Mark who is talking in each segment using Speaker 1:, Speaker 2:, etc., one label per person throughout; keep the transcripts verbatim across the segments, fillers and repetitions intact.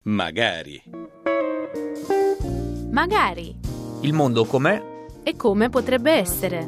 Speaker 1: Magari.
Speaker 2: Magari.
Speaker 3: Il mondo com'è?
Speaker 2: E come potrebbe essere.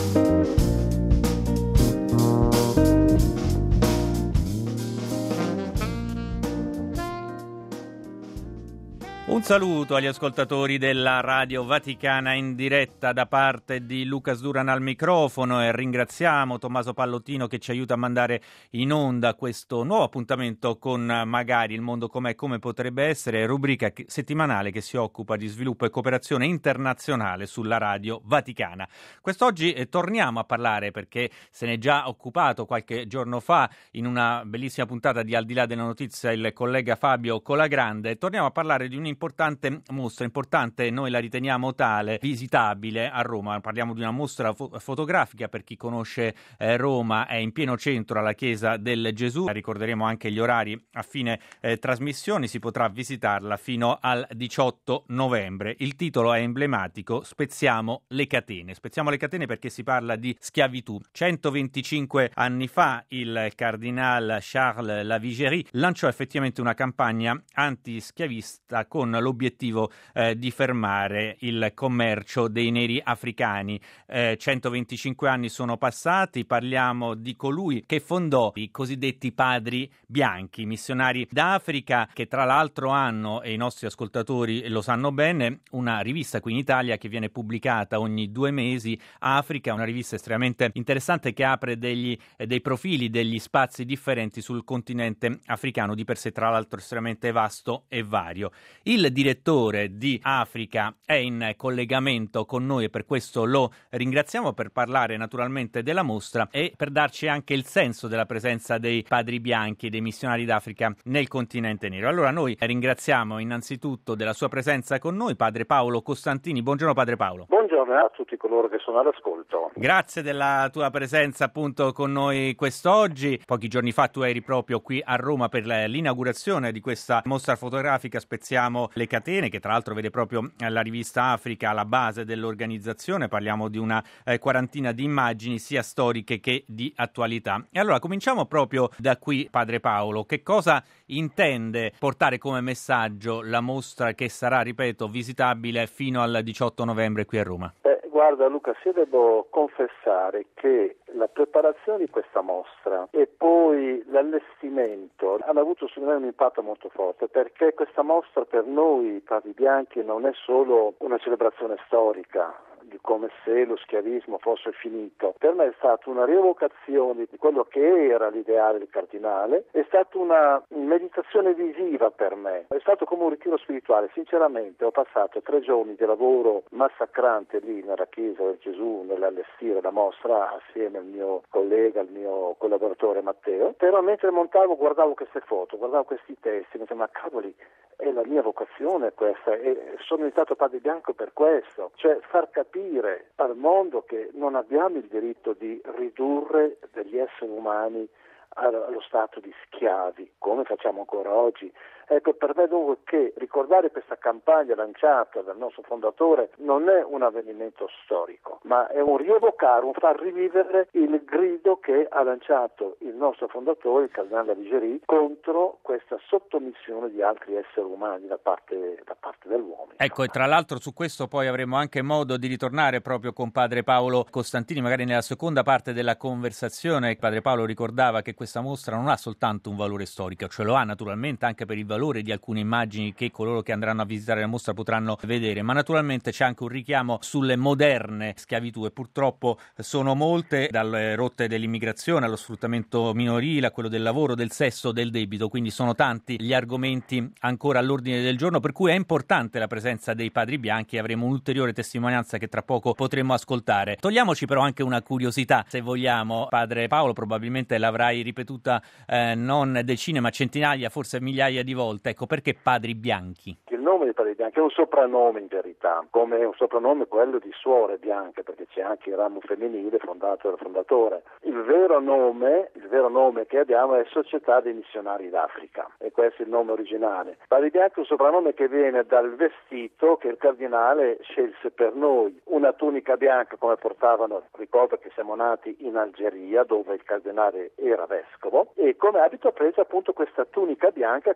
Speaker 3: Un saluto agli ascoltatori della Radio Vaticana in diretta da parte di Lucas Duran al microfono e ringraziamo Tommaso Pallottino che ci aiuta a mandare in onda questo nuovo appuntamento con Magari, il mondo com'è, come potrebbe essere, rubrica settimanale che si occupa di sviluppo e cooperazione internazionale sulla Radio Vaticana. Quest'oggi eh, torniamo a parlare, perché se ne è già occupato qualche giorno fa in una bellissima puntata di Al di là della notizia il collega Fabio Colagrande. Torniamo a parlare di un importante mostra, importante, noi la riteniamo tale, visitabile a Roma. Parliamo di una mostra fo- fotografica, per chi conosce eh, Roma, è in pieno centro alla Chiesa del Gesù. Ricorderemo anche gli orari a fine eh, trasmissione, si potrà visitarla fino al diciotto novembre. Il titolo è emblematico: Spezziamo le catene. Spezziamo le catene perché si parla di schiavitù. centoventicinque anni fa il cardinal Charles Lavigerie lanciò effettivamente una campagna antischiavista con l'obiettivo eh, di fermare il commercio dei neri africani. Eh, centoventicinque anni sono passati, parliamo di colui che fondò i cosiddetti padri bianchi, missionari d'Africa, che tra l'altro hanno, e i nostri ascoltatori lo sanno bene, una rivista qui in Italia che viene pubblicata ogni due mesi, Africa, una rivista estremamente interessante che apre degli, eh, dei profili, degli spazi differenti sul continente africano, di per sé tra l'altro estremamente vasto e vario. Il direttore di Africa è in collegamento con noi e per questo lo ringraziamo, per parlare naturalmente della mostra e per darci anche il senso della presenza dei padri bianchi e dei missionari d'Africa nel continente nero. Allora noi ringraziamo innanzitutto della sua presenza con noi padre Paolo Costantini. Buongiorno padre Paolo.
Speaker 4: Buongiorno a tutti coloro che sono all'ascolto.
Speaker 3: Grazie della tua presenza appunto con noi quest'oggi. Pochi giorni fa tu eri proprio qui a Roma per l'inaugurazione di questa mostra fotografica Spezziamo le catene, che tra l'altro vede proprio la rivista Africa alla base dell'organizzazione. Parliamo di una eh, quarantina di immagini sia storiche che di attualità. E allora cominciamo proprio da qui, padre Paolo. Che cosa intende portare come messaggio la mostra che sarà, ripeto, visitabile fino al diciotto novembre qui a Roma?
Speaker 4: Eh, guarda Luca, io devo confessare che la preparazione di questa mostra e poi l'allestimento hanno avuto su me un impatto molto forte, perché questa mostra per noi padri bianchi non è solo una celebrazione storica di come se lo schiavismo fosse finito. Per me è stata una rievocazione di quello che era l'ideale del cardinale, è stata una meditazione visiva per me, è stato come un ritiro spirituale. Sinceramente ho passato tre giorni di lavoro massacrante lì nella Chiesa del Gesù nell'allestire la mostra assieme al mio collega, al mio collaboratore Matteo, però mentre montavo guardavo queste foto, guardavo questi testi, mi dicevo, ma cavoli, è la mia vocazione questa, e sono diventato padre bianco per questo, cioè far capire al mondo che non abbiamo il diritto di ridurre degli esseri umani allo stato di schiavi, come facciamo ancora oggi. Ecco, per me dunque che ricordare questa campagna lanciata dal nostro fondatore non è un avvenimento storico, ma è un rievocare, un far rivivere il grido che ha lanciato il nostro fondatore, il cardinale Lavigerie, contro questa sottomissione di altri esseri umani da parte, da parte dell'uomo.
Speaker 3: Ecco, e tra l'altro su questo poi avremo anche modo di ritornare proprio con padre Paolo Costantini, magari nella seconda parte della conversazione. Padre Paolo ricordava che questa mostra non ha soltanto un valore storico, cioè lo ha naturalmente anche per il valore di alcune immagini che coloro che andranno a visitare la mostra potranno vedere, ma naturalmente c'è anche un richiamo sulle moderne schiavitù, e purtroppo sono molte, dalle rotte dell'immigrazione allo sfruttamento minorile, a quello del lavoro, del sesso, del debito. Quindi sono tanti gli argomenti ancora all'ordine del giorno, per cui è importante la presenza dei padri bianchi. Avremo un'ulteriore testimonianza che tra poco potremo ascoltare. Togliamoci però anche una curiosità, se vogliamo, padre Paolo, probabilmente l'avrai ripetuta eh, non decine ma centinaia, forse migliaia di volte. Ecco, perché padri bianchi?
Speaker 4: Il nome di padri bianchi è un soprannome in verità, come un soprannome quello di suore bianche, perché c'è anche il ramo femminile fondato dal fondatore. Il vero nome, il vero nome che abbiamo è Società dei Missionari d'Africa, e questo è il nome originale. Padri bianchi è un soprannome che viene dal vestito che il cardinale scelse per noi, una tunica bianca come portavano, ricordo che siamo nati in Algeria dove il cardinale era vescovo, e come abito ha preso appunto questa tunica bianca che hanno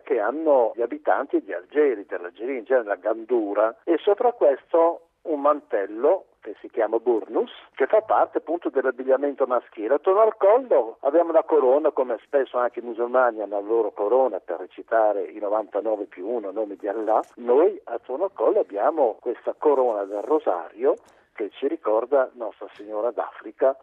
Speaker 4: sono gli abitanti di Algeri, dell'Algeria in genere, la Gandura, e sopra questo un mantello che si chiama burnus, che fa parte appunto dell'abbigliamento maschile. Attorno al collo abbiamo la corona, come spesso anche i musulmani hanno la loro corona per recitare i novantanove più uno nomi di Allah. Noi attorno al collo abbiamo questa corona del rosario che ci ricorda Nostra Signora d'Africa,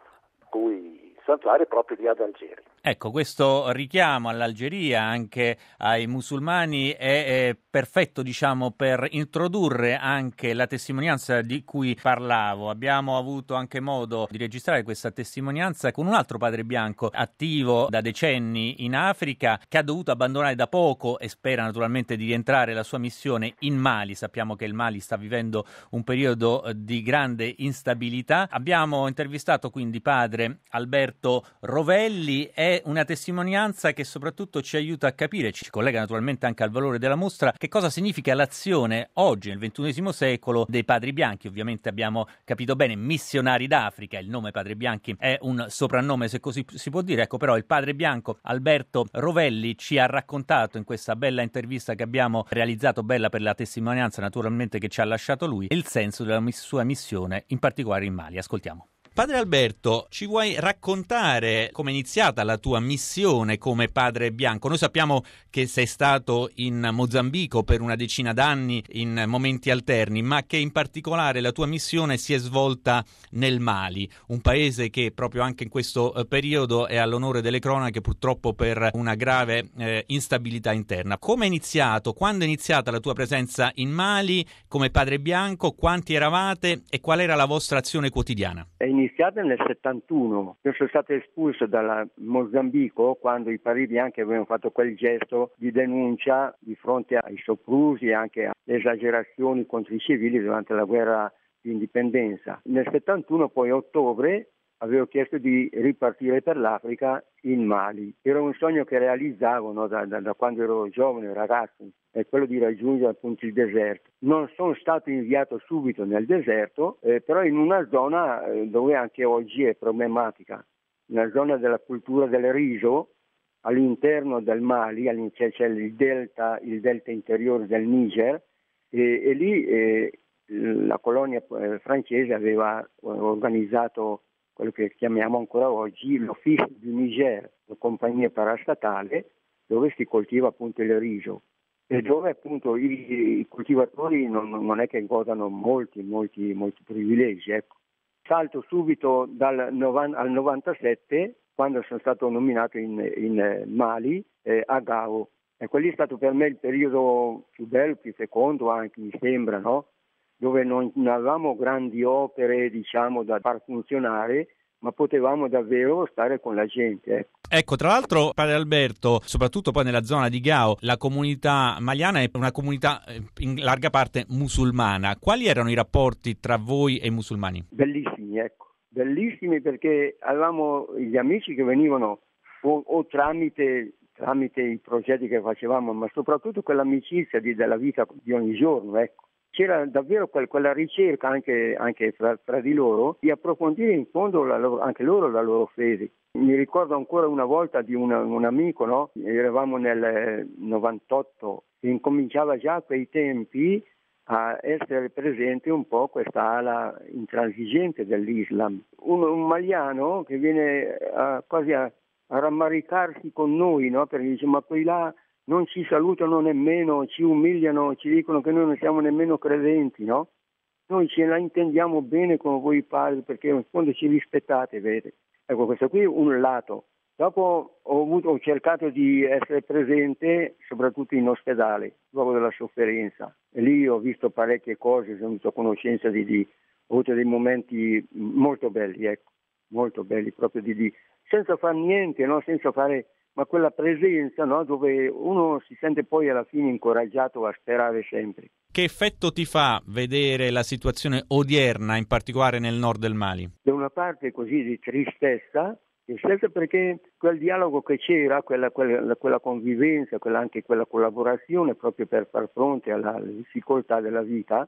Speaker 4: cui santuario è proprio lì ad Algeri.
Speaker 3: Ecco, questo richiamo all'Algeria, anche ai musulmani, è, è perfetto, diciamo, per introdurre anche la testimonianza di cui parlavo. Abbiamo avuto anche modo di registrare questa testimonianza con un altro padre bianco attivo da decenni in Africa, che ha dovuto abbandonare da poco e spera naturalmente di rientrare la sua missione in Mali. Sappiamo che il Mali sta vivendo un periodo di grande instabilità. Abbiamo intervistato quindi padre Alberto Rovelli. È una testimonianza che soprattutto ci aiuta a capire, ci collega naturalmente anche al valore della mostra, che cosa significa l'azione oggi nel ventunesimo secolo dei padri bianchi. Ovviamente abbiamo capito bene, missionari d'Africa, il nome Padre Bianchi è un soprannome, se così si può dire. Ecco, però il padre bianco Alberto Rovelli ci ha raccontato in questa bella intervista che abbiamo realizzato, bella per la testimonianza naturalmente che ci ha lasciato lui, il senso della sua missione, in particolare in Mali. Ascoltiamo. Padre Alberto, ci vuoi raccontare come è iniziata la tua missione come padre bianco? Noi sappiamo che sei stato in Mozambico per una decina d'anni in momenti alterni, ma che in particolare la tua missione si è svolta nel Mali, un paese che proprio anche in questo periodo è all'onore delle cronache purtroppo per una grave eh, instabilità interna. Come è iniziato? Quando è iniziata la tua presenza in Mali come padre bianco? Quanti eravate e qual era la vostra azione quotidiana?
Speaker 1: È iniziata nel settantuno. Io sono stato espulso dalla Mozambico quando i padri bianchi avevano fatto quel gesto di denuncia di fronte ai soprusi e anche alle esagerazioni contro i civili durante la guerra di indipendenza. Nel settantuno, poi a ottobre, avevo chiesto di ripartire per l'Africa in Mali. Era un sogno che realizzavo, no, da, da, da quando ero giovane, ragazzo, è quello di raggiungere appunto il deserto. Non sono stato inviato subito nel deserto, eh, però in una zona eh, dove anche oggi è problematica, una zona della cultura del riso, all'interno del Mali, c'è, c'è il delta, il delta interiore del Niger, e, e lì eh, la colonia eh, francese aveva organizzato quello che chiamiamo ancora oggi l'Office du Niger, una compagnia parastatale dove si coltiva appunto il riso e dove appunto i, i coltivatori non, non è che godano molti, molti, molti privilegi. Ecco. Salto subito dal novan, al novantasette, quando sono stato nominato in, in Mali, eh, a Gao. E quello è stato per me il periodo più bello, più fecondo anche, mi sembra, no? Dove non avevamo grandi opere, diciamo, da far funzionare, ma potevamo davvero stare con la gente. Ecco.
Speaker 3: Ecco, tra l'altro, padre Alberto, soprattutto poi nella zona di Gao, la comunità maliana è una comunità in larga parte musulmana. Quali erano i rapporti tra voi e i musulmani?
Speaker 1: Bellissimi, ecco. Bellissimi perché avevamo gli amici che venivano o, o tramite, tramite i progetti che facevamo, ma soprattutto quell'amicizia di, della vita di ogni giorno, ecco. C'era davvero quel, quella ricerca anche, anche fra, fra di loro di approfondire in fondo la loro, anche loro la loro fede. Mi ricordo ancora una volta di una, un amico, no? Eravamo nel novantotto e incominciava già a quei tempi a essere presente un po' questa ala intransigente dell'Islam. Un, un maliano che viene a, quasi a, a rammaricarsi con noi, no? Perché dice, ma poi là non ci salutano nemmeno, ci umiliano, ci dicono che noi non siamo nemmeno credenti, no? Noi ce la intendiamo bene con voi padri perché in fondo ci rispettate, vedete? Ecco, questo qui è un lato. Dopo ho, avuto, ho cercato di essere presente soprattutto in ospedale, luogo della sofferenza. E lì ho visto parecchie cose, sono avuto conoscenza di, di ho avuto dei momenti molto belli, ecco, molto belli, proprio di, di senza fare niente, no? Senza fare... ma quella presenza, no, dove uno si sente poi alla fine incoraggiato a sperare sempre.
Speaker 3: Che effetto ti fa vedere la situazione odierna, in particolare nel nord del Mali?
Speaker 1: Da una parte così di tristezza, tristezza perché quel dialogo che c'era, quella, quella, quella convivenza, quella, anche quella collaborazione proprio per far fronte alla, alle difficoltà della vita,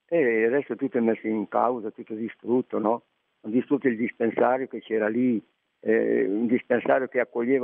Speaker 1: e adesso tutto è messo in causa, tutto distrutto, no? Distrutto il dispensario che c'era lì, eh, un dispensario che accoglieva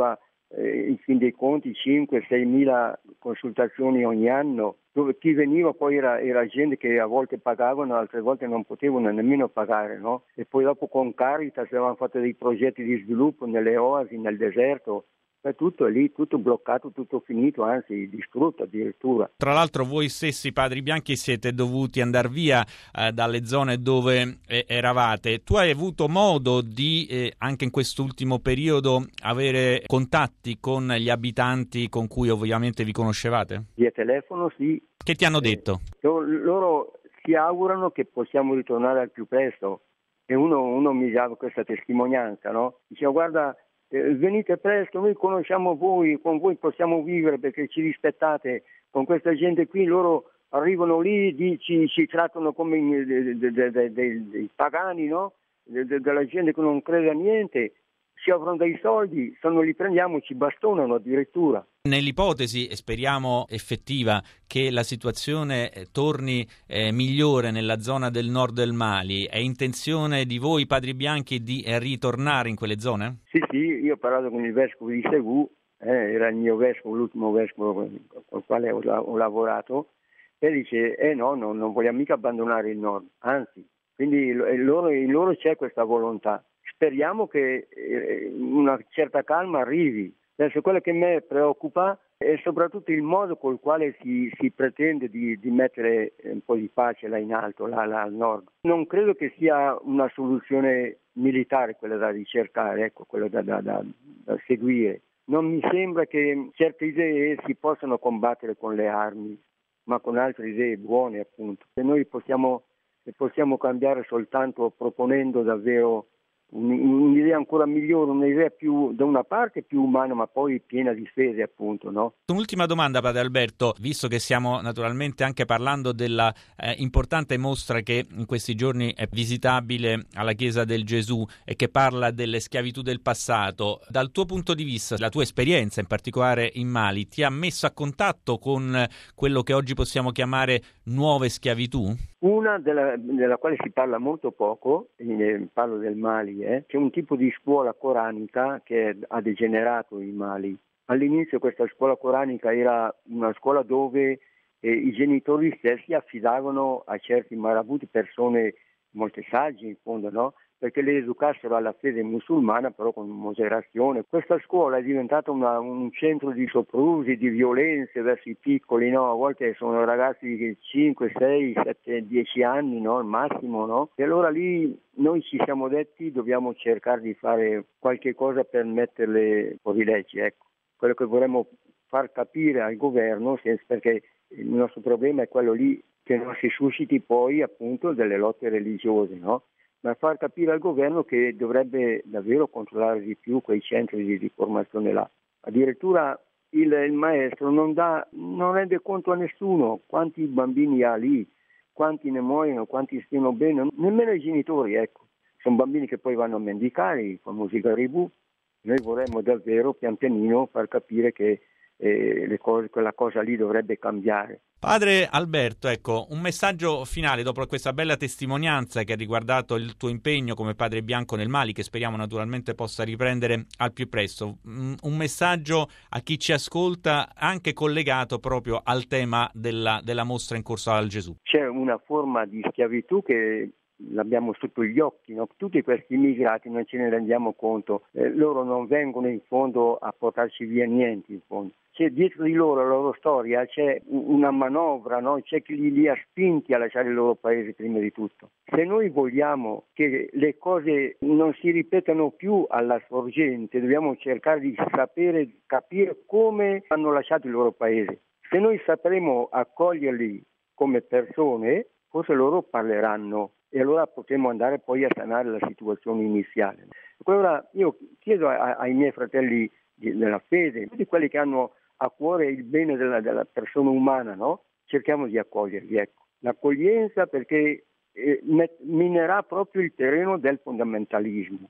Speaker 1: eh, in fin dei conti cinque sei mila consultazioni ogni anno, dove chi veniva poi era, era gente che a volte pagavano, altre volte non potevano nemmeno pagare, no? E poi dopo con Caritas avevamo fatto dei progetti di sviluppo nelle oasi, nel deserto. Tutto è lì, tutto bloccato, tutto finito, anzi distrutto addirittura.
Speaker 3: Tra l'altro voi stessi padri bianchi siete dovuti andare via eh, dalle zone dove eh, eravate. Tu hai avuto modo di, eh, anche in quest'ultimo periodo, avere contatti con gli abitanti con cui ovviamente vi conoscevate?
Speaker 1: Via telefono, sì.
Speaker 3: Che ti hanno detto?
Speaker 1: Eh, loro si augurano che possiamo ritornare al più presto. E uno, uno mi dava questa testimonianza, no? Diceva, guarda, Eh, venite presto, noi conosciamo voi, con voi possiamo vivere perché ci rispettate, con questa gente qui loro arrivano lì, di, ci, ci trattano come dei de, de, de, de, pagani, no? De, de, della gente che non crede a niente, ci offrono dei soldi, se non li prendiamo ci bastonano addirittura.
Speaker 3: Nell'ipotesi, e speriamo effettiva, che la situazione torni eh, migliore nella zona del nord del Mali, è intenzione di voi padri bianchi di eh, ritornare in quelle zone?
Speaker 1: Sì, sì, io ho parlato con il vescovo di Ségou, eh, era il mio vescovo, l'ultimo vescovo con il quale ho, ho lavorato, e dice, eh no, no, non vogliamo mica abbandonare il nord, anzi, quindi in loro, in loro c'è questa volontà. Speriamo che eh, una certa calma arrivi. Adesso quello che me preoccupa è soprattutto il modo col quale si, si pretende di, di mettere un po' di pace là in alto, là, là al nord. Non credo che sia una soluzione militare quella da ricercare, ecco, quella da, da, da, da seguire. Non mi sembra che certe idee si possano combattere con le armi, ma con altre idee buone, appunto. E noi possiamo, possiamo cambiare soltanto proponendo davvero un'idea ancora migliore, un'idea più da una parte più umana ma poi piena di fede, appunto, no?
Speaker 3: Un'ultima domanda, padre Alberto, visto che stiamo naturalmente anche parlando della eh, importante mostra che in questi giorni è visitabile alla Chiesa del Gesù e che parla delle schiavitù del passato, dal tuo punto di vista, la tua esperienza in particolare in Mali ti ha messo a contatto con quello che oggi possiamo chiamare nuove schiavitù?
Speaker 1: Una della, della quale si parla molto poco, eh, parlo del Mali, eh, c'è un tipo di scuola coranica che ha degenerato in Mali. All'inizio questa scuola coranica era una scuola dove eh, i genitori stessi affidavano a certi marabuti, persone molto sagge in fondo, no? Perché le educassero alla fede musulmana, però con moderazione. Questa scuola è diventata una, un centro di soprusi, di violenze verso i piccoli, no? A volte sono ragazzi di cinque, sei, sette, dieci anni, no? Al massimo, no? E allora lì noi ci siamo detti dobbiamo cercare di fare qualche cosa per metterle fuori legge, ecco. Quello che vorremmo far capire al governo, perché il nostro problema è quello lì, che non si susciti poi appunto delle lotte religiose, no? Ma far capire al governo che dovrebbe davvero controllare di più quei centri di, di formazione là. Addirittura il, il maestro non dà, non rende conto a nessuno quanti bambini ha lì, quanti ne muoiono, quanti stiano bene, nemmeno i genitori, ecco. Sono bambini che poi vanno a mendicare, i famosi garibù. Noi vorremmo davvero pian pianino far capire che eh, le cose, quella cosa lì dovrebbe cambiare.
Speaker 3: Padre Alberto, ecco, un messaggio finale dopo questa bella testimonianza che ha riguardato il tuo impegno come padre bianco nel Mali, che speriamo naturalmente possa riprendere al più presto. Un messaggio a chi ci ascolta anche collegato proprio al tema della, della mostra in corso al Gesù.
Speaker 1: C'è una forma di schiavitù che l'abbiamo sotto gli occhi, no? Tutti questi immigrati non ce ne rendiamo conto, eh, loro non vengono in fondo a portarci via niente in fondo. C'è dietro di loro, la loro storia, c'è una manovra, no? C'è chi li, li ha spinti a lasciare il loro paese prima di tutto. Se noi vogliamo che le cose non si ripetano più alla sorgente, dobbiamo cercare di sapere, capire come hanno lasciato il loro paese. Se noi sapremo accoglierli come persone, forse loro parleranno e allora potremo andare poi a sanare la situazione iniziale. Allora io chiedo a, ai miei fratelli di, della fede, tutti quelli che hanno a cuore il bene della, della persona umana, no? Cerchiamo di accoglierli, ecco. L'accoglienza perché eh, met, minerà proprio il terreno del fondamentalismo.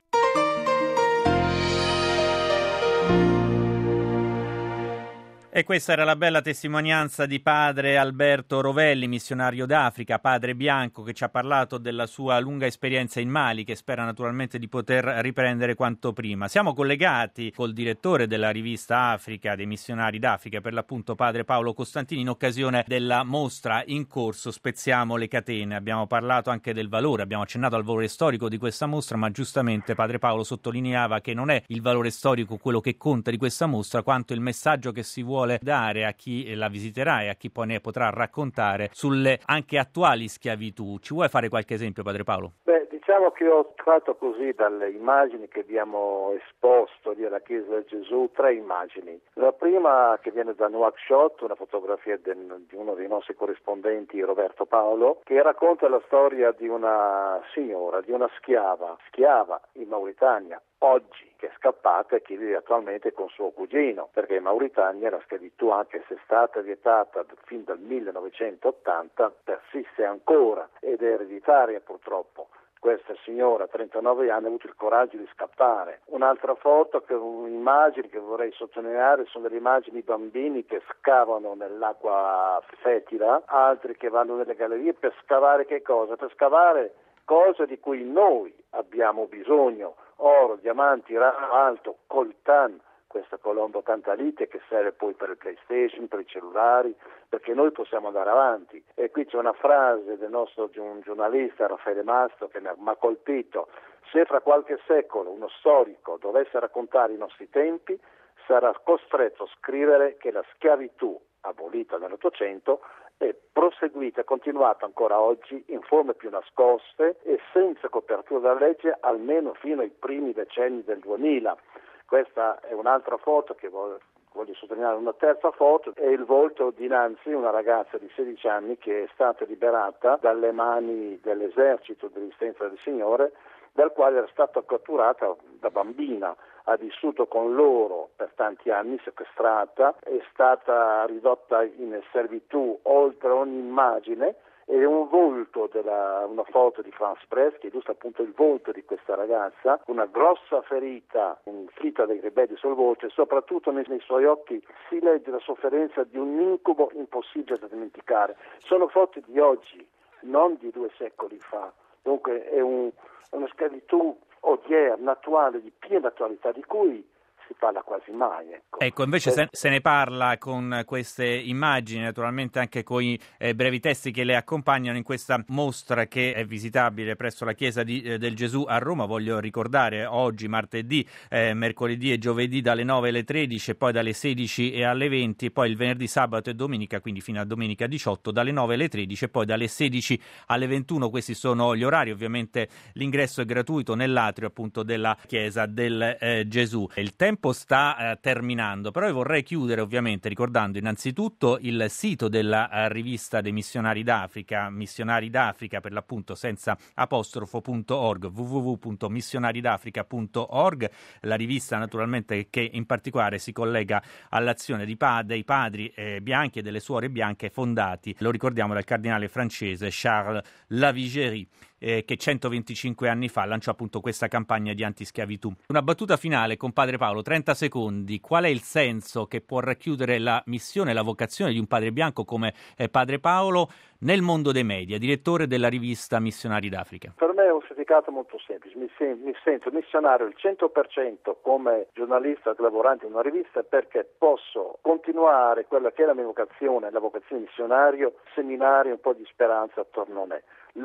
Speaker 3: E questa era la bella testimonianza di padre Alberto Rovelli, missionario d'Africa, padre bianco, che ci ha parlato della sua lunga esperienza in Mali, che spera naturalmente di poter riprendere quanto prima. Siamo collegati col direttore della rivista Africa, dei missionari d'Africa, per l'appunto padre Paolo Costantini, in occasione della mostra in corso Spezziamo le catene. Abbiamo parlato anche del valore, abbiamo accennato al valore storico di questa mostra, ma giustamente padre Paolo sottolineava che non è il valore storico quello che conta di questa mostra, quanto il messaggio che si vuole dare a chi la visiterà e a chi poi ne potrà raccontare sulle anche attuali schiavitù. Ci vuoi fare qualche esempio, padre Paolo?
Speaker 4: Beh, diciamo che ho tratto così dalle immagini che abbiamo esposto lì alla Chiesa del Gesù, tre immagini. La prima, che viene da Nouakchott, una fotografia del, di uno dei nostri corrispondenti, Roberto Paolo, che racconta la storia di una signora, di una schiava, schiava in Mauritania, oggi, che è scappata e che vive attualmente con suo cugino, perché in Mauritania la schiavitù, anche se è stata vietata fin dal millenovecentottanta, persiste ancora ed è ereditaria purtroppo. Questa signora, trentanove anni, ha avuto il coraggio di scappare. Un'altra foto, che un'immagine che vorrei sottolineare, sono delle immagini di bambini che scavano nell'acqua fetida, altri che vanno nelle gallerie per scavare che cosa? Per scavare cose di cui noi abbiamo bisogno: oro, diamanti, rame alto, coltan, questa colombo tantalite che serve poi per il PlayStation, per i cellulari, perché noi possiamo andare avanti. E qui c'è una frase del nostro di un giornalista, Raffaele Mastro, che mi ha colpito: se fra qualche secolo uno storico dovesse raccontare i nostri tempi, sarà costretto a scrivere che la schiavitù, abolita nell'Ottocento, è proseguita e continuata ancora oggi in forme più nascoste e senza copertura della legge, almeno fino ai primi decenni del duemila. Questa è un'altra foto che voglio, voglio sottolineare. Una terza foto è il volto di Nancy, una ragazza di sedici anni che è stata liberata dalle mani dell'esercito di resistenza del Signore, dal quale era stata catturata da bambina. Ha vissuto con loro per tanti anni, sequestrata, è stata ridotta in servitù oltre ogni immagine, ed è un volto della, una foto di France Press che illustra appunto il volto di questa ragazza, una grossa ferita inflitta dai ribelli sul volto, e soprattutto nei, nei suoi occhi si legge la sofferenza di un incubo impossibile da dimenticare. Sono foto di oggi, non di due secoli fa. Dunque è un, una schiavitù odierna, attuale, di piena attualità, di cui si parla quasi mai. Ecco,
Speaker 3: ecco invece se, se ne parla con queste immagini, naturalmente anche con i eh, brevi testi che le accompagnano in questa mostra che è visitabile presso la Chiesa di, eh, del Gesù a Roma. Voglio ricordare oggi, martedì, eh, mercoledì e giovedì dalle nove alle tredici, e poi dalle sedici e alle venti, e poi il venerdì, sabato e domenica, quindi fino a domenica diciotto, dalle nove alle tredici e poi dalle sedici alle ventuno. Questi sono gli orari. Ovviamente l'ingresso è gratuito nell'atrio appunto della Chiesa del eh, Gesù. Il tempo sta eh, terminando, però io vorrei chiudere ovviamente ricordando innanzitutto il sito della eh, rivista dei missionari d'Africa, missionari d'Africa per l'appunto senza apostrofo punto org, w w w punto missionaridafrica punto org, la rivista naturalmente che in particolare si collega all'azione di pa- dei padri eh, bianchi e delle suore bianche fondati, lo ricordiamo, dal cardinale francese Charles Lavigérie, Eh, che centoventicinque anni fa lanciò appunto questa campagna di antischiavitù. Una battuta finale con padre Paolo, trenta secondi. Qual è il senso che può racchiudere la missione, la vocazione di un padre bianco come eh, padre Paolo nel mondo dei media, direttore della rivista Missionari d'Africa?
Speaker 4: Per me è un significato molto semplice. Mi, sen- mi sento missionario il cento per cento come giornalista lavorante in una rivista, perché posso continuare quella che è la mia vocazione, la vocazione missionario, seminare un po' di speranza attorno a me,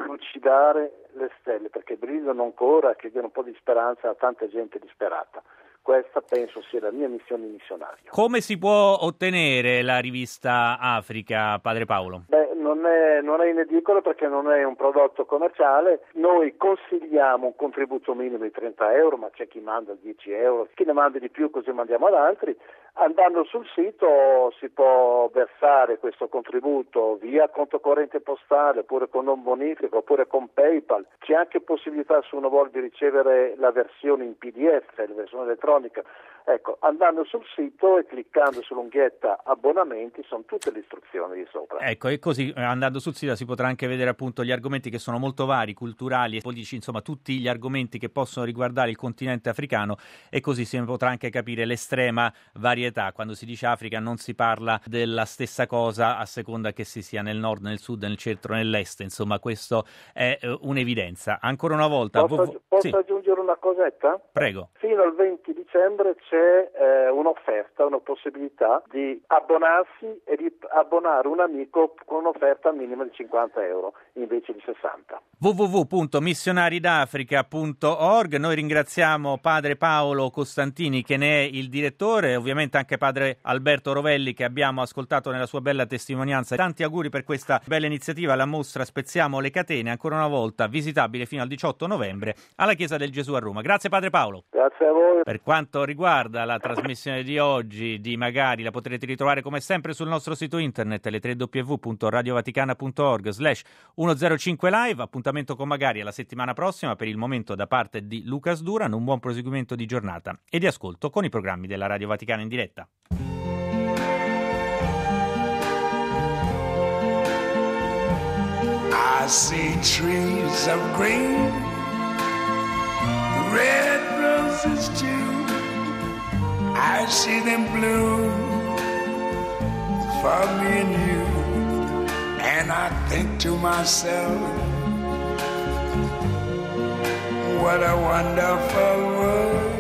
Speaker 4: lucidare le stelle perché brillano ancora, che diano un po' di speranza a tanta gente disperata. Questa penso sia la mia missione missionaria.
Speaker 3: Come si può ottenere la rivista Africa, padre Paolo?
Speaker 4: Beh, non è, non è in edicola perché non è un prodotto commerciale. Noi consigliamo un contributo minimo di trenta euro, ma c'è chi manda dieci euro, chi ne manda di più così mandiamo ad altri. Andando sul sito si può versare questo contributo via conto corrente postale, oppure con non bonifico, oppure con PayPal. C'è anche possibilità, se uno vuole, di ricevere la versione in P D F, la versione elettronica. Ecco, andando sul sito e cliccando sull'unghietta abbonamenti sono tutte le istruzioni di sopra.
Speaker 3: Ecco, e così andando sul sito si potrà anche vedere appunto gli argomenti che sono molto vari, culturali e politici, insomma tutti gli argomenti che possono riguardare il continente africano, e così si potrà anche capire l'estrema varietà varietà. Quando si dice Africa non si parla della stessa cosa a seconda che si sia nel nord, nel sud, nel centro, nell'est, insomma questo è uh, un'evidenza. Ancora una volta...
Speaker 4: Posso,
Speaker 3: vo-
Speaker 4: posso
Speaker 3: sì.
Speaker 4: aggiungere una cosetta?
Speaker 3: Prego.
Speaker 4: Fino al venti dicembre c'è eh, un'offerta, una possibilità di abbonarsi e di abbonare un amico con un'offerta minima di cinquanta euro invece di sessanta.
Speaker 3: w w w punto missionari d'africa punto org. Noi ringraziamo padre Paolo Costantini che ne è il direttore, ovviamente anche padre Alberto Rovelli che abbiamo ascoltato nella sua bella testimonianza. Tanti auguri per questa bella iniziativa, la mostra Spezziamo le catene, ancora una volta visitabile fino al diciotto novembre alla Chiesa del Gesù a Roma. Grazie padre Paolo.
Speaker 4: Grazie a voi.
Speaker 3: Per quanto riguarda la trasmissione di oggi di Magari, la potrete ritrovare come sempre sul nostro sito internet le tre w w w punto radio vaticana punto org slash centocinque live. Appuntamento con Magari alla settimana prossima. Per il momento da parte di Lucas Duran un buon proseguimento di giornata e di ascolto con i programmi della Radio Vaticana in diretta.
Speaker 5: I see trees of green, red roses too. I see them bloom for me and you. And I think to myself, what a wonderful world.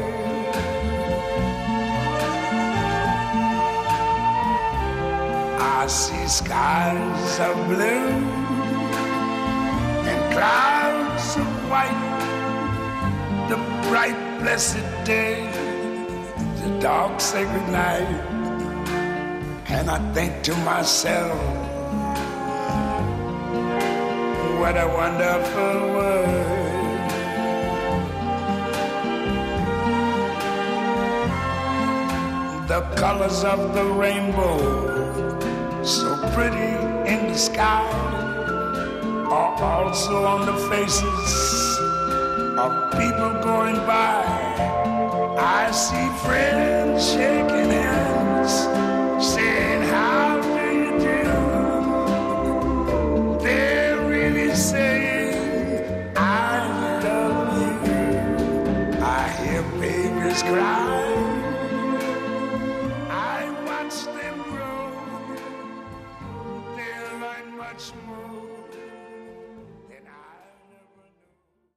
Speaker 5: I see skies of blue and clouds of white, the bright blessed day, the dark sacred night. And I think to myself, what a wonderful world. The colors of the rainbow, so pretty in the sky, are also on the faces of people going by. I see friends shaking hands, saying